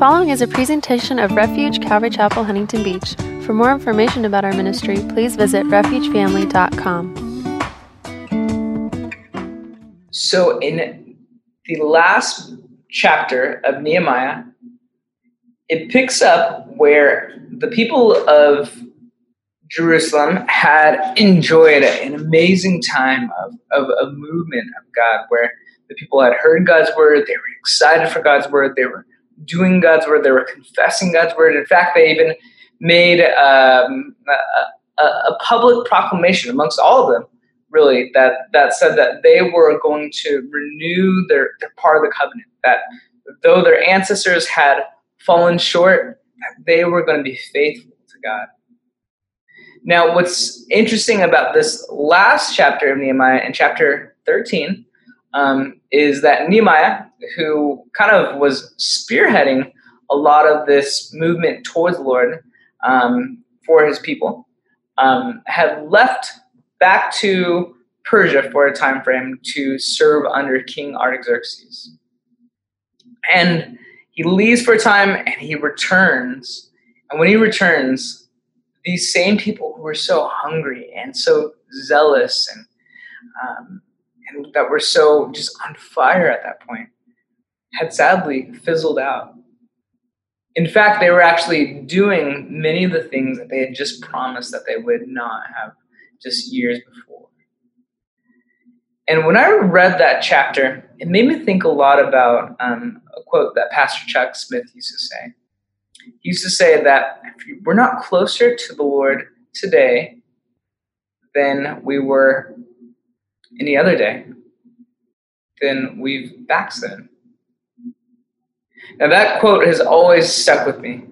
following is a presentation of Refuge Calvary Chapel, Huntington Beach. For more information about our ministry, please visit refugefamily.com. So in the last chapter of Nehemiah, it picks up where the people of Jerusalem had enjoyed an amazing time of a movement of God, where the people had heard God's word, they were excited for God's word, they were doing God's word, they were confessing God's word. In fact, they even made a public proclamation amongst all of them, really, that said that they were going to renew their part of the covenant, that though their ancestors had fallen short, that they were going to be faithful to God. Now, what's interesting about this last chapter of Nehemiah, in chapter 13, is that Nehemiah, who kind of was spearheading a lot of this movement towards the Lord for his people, had left back to Persia for a time frame to serve under King Artaxerxes. And he leaves for a time and he returns. And when he returns, these same people who were so hungry and so zealous and that were so just on fire at that point had sadly fizzled out. In fact, they were actually doing many of the things that they had just promised that they would not have just years before. And when I read that chapter, it made me think a lot about a quote that Pastor Chuck Smith used to say. He used to say that if we're not closer to the Lord today than we were any other day, then we've backslidden. Now that quote has always stuck with me,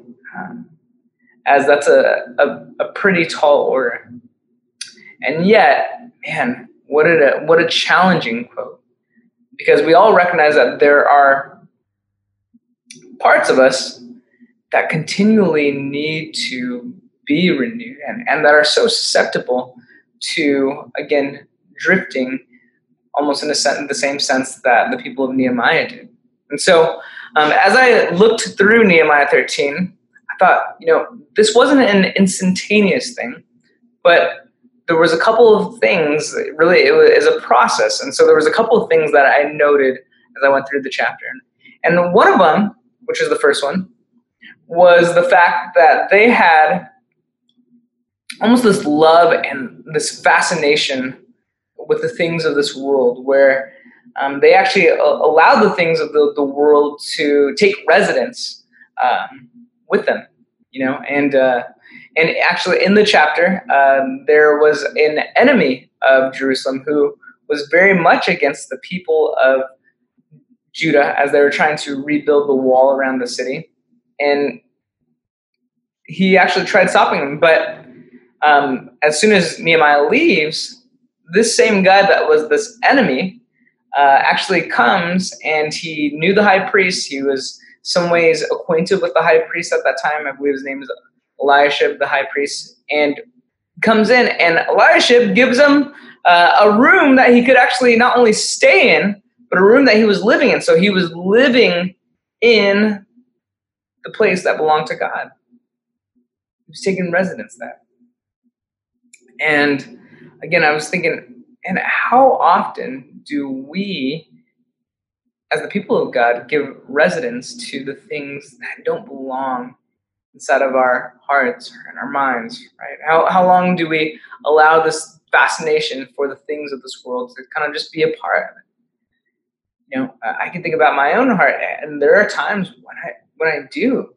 as that's a pretty tall order. And yet, man, what a challenging quote. Because we all recognize that there are parts of us that continually need to be renewed and that are so susceptible to, again, drifting almost in the same sense that the people of Nehemiah did. And so as I looked through Nehemiah 13, I thought, this wasn't an instantaneous thing, but there was a couple of things, really, it was a process. And so there was a couple of things that I noted as I went through the chapter. And one of them, which is the first one, was the fact that they had almost this love and this fascination with the things of this world, where they actually allowed the things of the world to take residence with them, and actually in the chapter, there was an enemy of Jerusalem who was very much against the people of Judah as they were trying to rebuild the wall around the city. And he actually tried stopping them. But as soon as Nehemiah leaves, this same guy that was this enemy actually comes, and he knew the high priest. He was some ways acquainted with the high priest at that time. I believe his name is Eliashib, the high priest, and comes in, and Eliashib gives him a room that he could actually not only stay in, but a room that he was living in. So he was living in the place that belonged to God. He was taking residence there. And again, I was thinking, and how often do we, as the people of God, give residence to the things that don't belong inside of our hearts and our minds, right? How long do we allow this fascination for the things of this world to kind of just be a part of it? I can think about my own heart, and there are times when I do.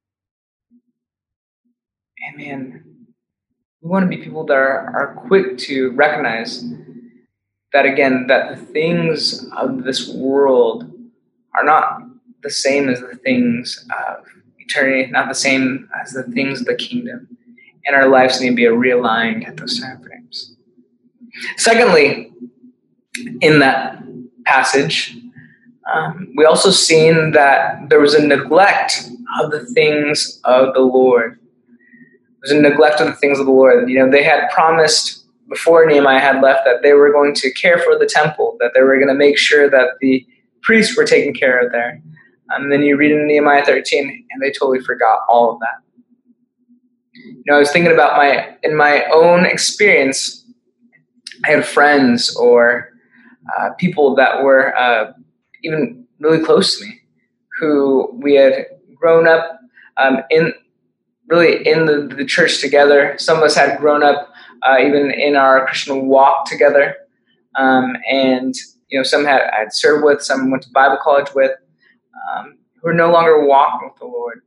And man, we want to be people that are quick to recognize that, again, that the things of this world are not the same as the things of eternity, not the same as the things of the kingdom. And our lives need to be realigned at those time frames. Secondly, in that passage, we also seen that there was a neglect of the things of the Lord. There was a neglect of the things of the Lord. They had promised before Nehemiah had left that they were going to care for the temple, that they were going to make sure that the priests were taken care of there. And then you read in Nehemiah 13, and they totally forgot all of that. I was thinking about in my own experience, I had friends or people that were even really close to me, who we had grown up in the church together. Some of us had grown up even in our Christian walk together, and some I'd served with, some went to Bible college with, who are no longer walking with the Lord.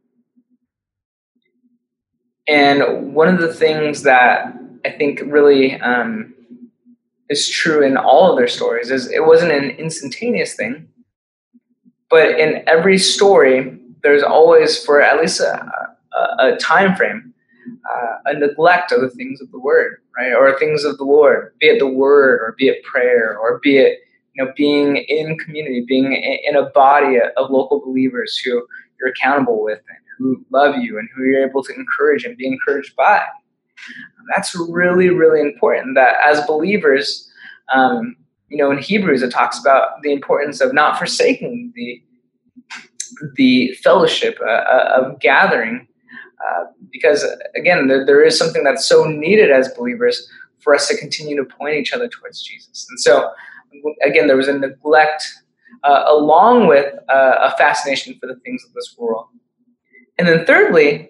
And one of the things that I think really is true in all of their stories is it wasn't an instantaneous thing, but in every story, there's always, for at least a time frame, a neglect of the things of the Word, right, or things of the Lord, be it the Word, or be it prayer, or be it being in community, being in a body of local believers who you're accountable with and who love you and who you're able to encourage and be encouraged by. That's really, really important. That as believers, in Hebrews it talks about the importance of not forsaking the fellowship of gathering, because again, there is something that's so needed as believers for us to continue to point each other towards Jesus. And so, again, there was a neglect along with a fascination for the things of this world. And then thirdly,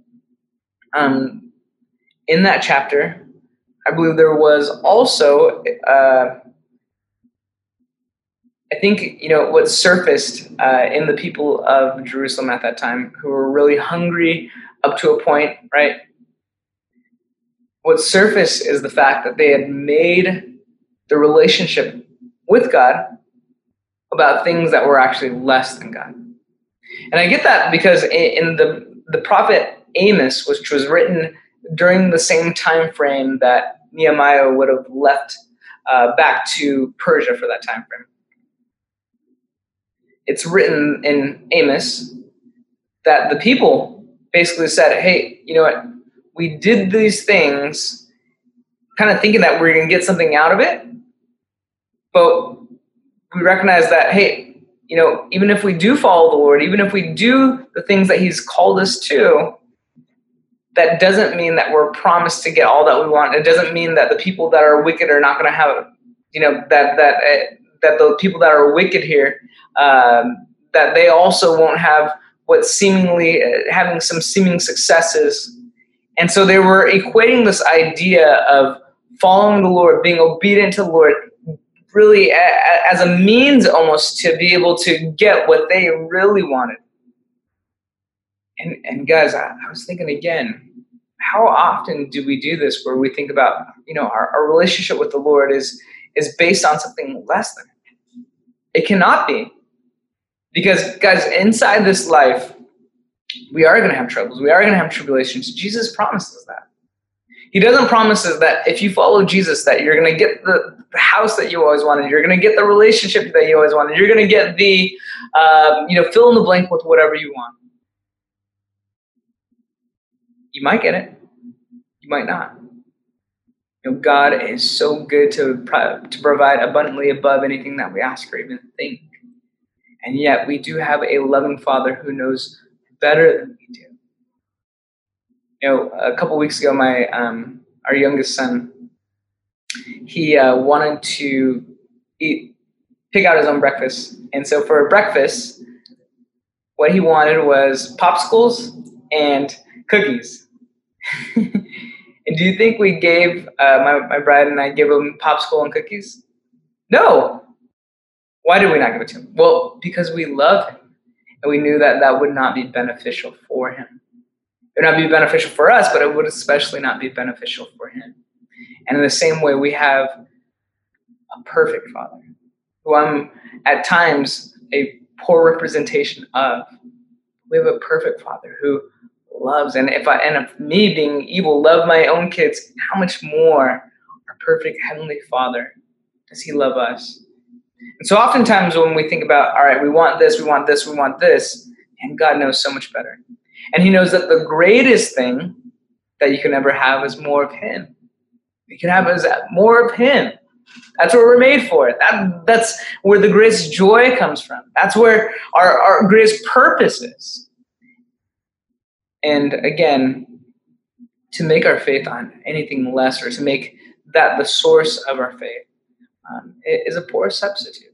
in that chapter, I believe there was also, I think, what surfaced in the people of Jerusalem at that time, who were really hungry up to a point, right? What surfaced is the fact that they had made the relationship with God about things that were actually less than God. And I get that because in the prophet Amos, which was written during the same time frame that Nehemiah would have left back to Persia for that time frame. It's written in Amos that the people basically said, hey, you know what? We did these things kind of thinking that we're going to get something out of it. But we recognize that, hey, even if we do follow the Lord, even if we do the things that He's called us to, that doesn't mean that we're promised to get all that we want. It doesn't mean that the people that are wicked are not going to have, that the people that are wicked here, that they also won't have what seemingly having some seeming successes. And so they were equating this idea of following the Lord, being obedient to the Lord, really as a means almost to be able to get what they really wanted. And guys, I was thinking again, how often do we do this where we think about, our relationship with the Lord is based on something less than it? It cannot be. Because, guys, inside this life, we are going to have troubles. We are going to have tribulations. Jesus promises that. He doesn't promise us that if you follow Jesus, that you're going to get the house that you always wanted. You're going to get the relationship that you always wanted. You're going to get the, fill in the blank with whatever you want. You might get it. You might not. God is so good to provide abundantly above anything that we ask or even think. And yet we do have a loving Father who knows better than we do. A couple weeks ago, our youngest son, he wanted to pick out his own breakfast. And so for breakfast, what he wanted was popsicles and cookies. And do you think we gave, my bride and I gave him popsicle and cookies? No. Why did we not give it to him? Well, because we love him. And we knew that that would not be beneficial for him. It would not be beneficial for us, but it would especially not be beneficial for him. And in the same way, we have a perfect Father, who I'm at times a poor representation of. We have a perfect Father who loves, and if me being evil love my own kids, how much more our perfect Heavenly Father does He love us? And so oftentimes when we think about, all right, we want this, we want this, we want this, and God knows so much better. And He knows that the greatest thing that you can ever have is more of Him. You can have is more of Him. That's what we're made for. That's where the greatest joy comes from. That's where our greatest purpose is. And again, to make our faith on anything less, or to make that the source of our faith, it is a poor substitute.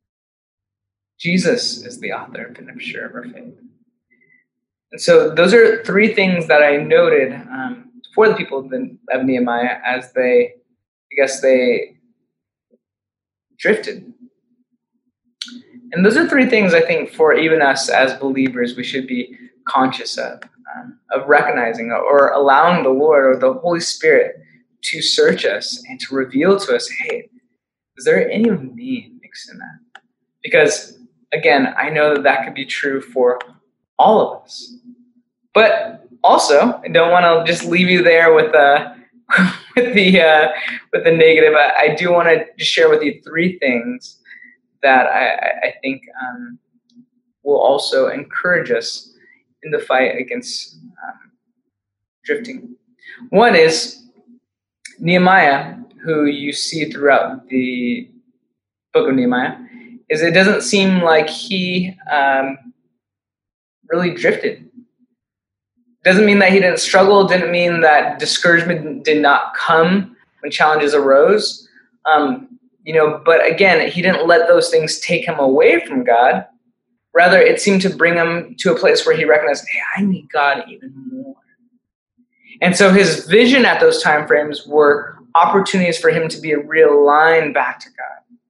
Jesus is the author and finisher of our faith. And so those are three things that I noted for the people of Nehemiah as they drifted. And those are three things I think for even us as believers we should be conscious of recognizing or allowing the Lord or the Holy Spirit to search us and to reveal to us, hey, is there any of me mixed in that? Because, again, I know that could be true for all of us. But also, I don't want to just leave you there with the negative. I do want to just share with you three things that I think will also encourage us in the fight against drifting. One is Nehemiah, who you see throughout the book of Nehemiah, is it doesn't seem like he really drifted. Doesn't mean that he didn't struggle, didn't mean that discouragement did not come when challenges arose. But again, he didn't let those things take him away from God. Rather, it seemed to bring him to a place where he recognized, hey, I need God even more. And so his vision at those time frames were opportunities for him to be realigned back to God.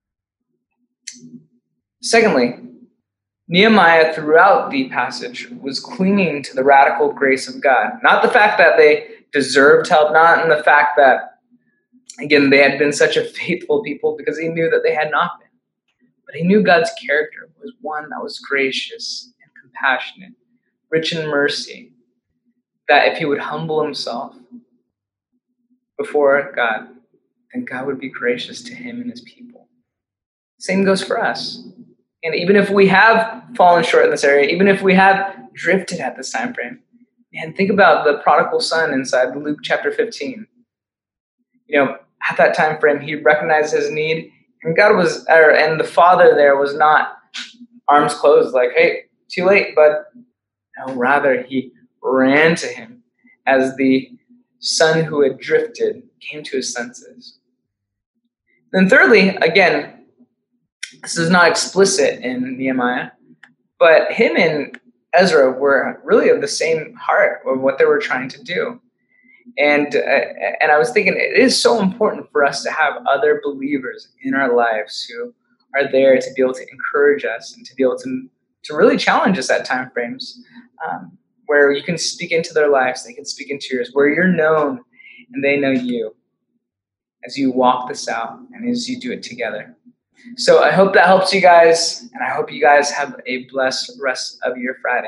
Secondly, Nehemiah throughout the passage was clinging to the radical grace of God. Not the fact that they deserved help, not in the fact that, again, they had been such a faithful people, because he knew that they had not been. But he knew God's character was one that was gracious and compassionate, rich in mercy, that if he would humble himself before God, then God would be gracious to him and his people. Same goes for us. And even if we have fallen short in this area, even if we have drifted at this time frame, man, think about the prodigal son inside Luke chapter 15. At that time frame, he recognized his need, and and the father there was not arms closed, like, hey, too late, bud. No, rather he ran to him as the son who had drifted came to his senses. Then thirdly, again, this is not explicit in Nehemiah, but him and Ezra were really of the same heart of what they were trying to do. And I was thinking, it is so important for us to have other believers in our lives who are there to be able to encourage us and to be able to really challenge us at time frames where you can speak into their lives, they can speak into yours, where you're known and they know you as you walk this out and as you do it together. So I hope that helps you guys, and I hope you guys have a blessed rest of your Friday.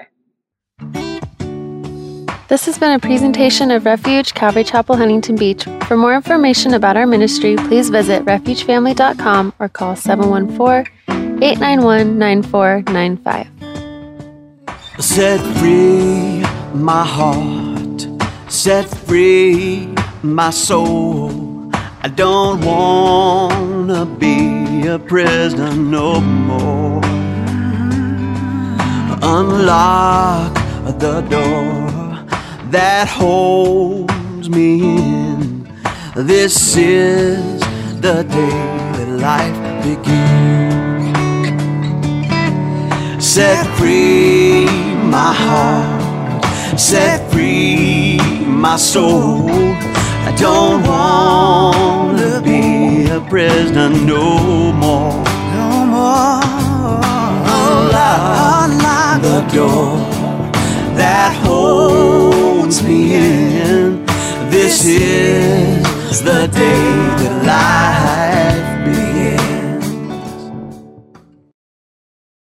This has been a presentation of Refuge Calvary Chapel, Huntington Beach. For more information about our ministry, please visit refugefamily.com or call 714-891-9495. Set free my heart, set free my soul. I don't want to be a prisoner no more. Unlock the door that holds me in. This is the day that life begins. Set free my heart, set free my soul. I don't want to be a prisoner no more. No more. Unlock the door that holds me in. This is the day that life